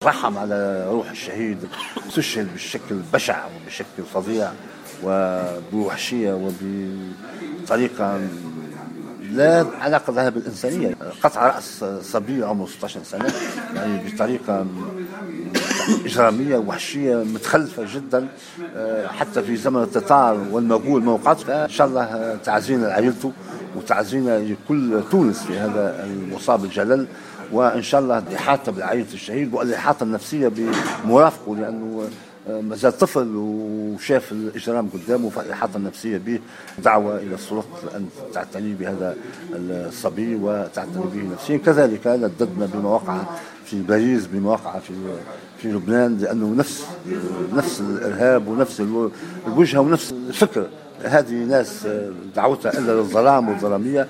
رحم على روح الشهيد، استشهد بالشكل بشع وبشكل فظيع وبوحشية وبطريقة لا علاقة لها بالإنسانية. قطع رأس صبي عمره 16 سنة يعني بطريقة إجرامية وحشية متخلفة جدا، حتى في زمن التتار والمغول موقعت. إن شاء الله تعزينا لعائلته وتعزينا لكل تونس في هذا المصاب الجلل، وإن شاء الله الإحاطة بعائلة الشهيد والإحاطة النفسية بمرافقه، لأنه ما زال طفل وشاف الإجرام قدامه، فالإحاطة النفسية به. دعوة إلى السلطات أن تعتني بهذا الصبي وتعتني به نفسيا. كذلك نددنا بما وقع في باريس، بما وقع في لبنان، لأنه نفس الإرهاب ونفس الوجهة ونفس الفكر. هذه ناس دعوتها إلا للظلام والظلامية.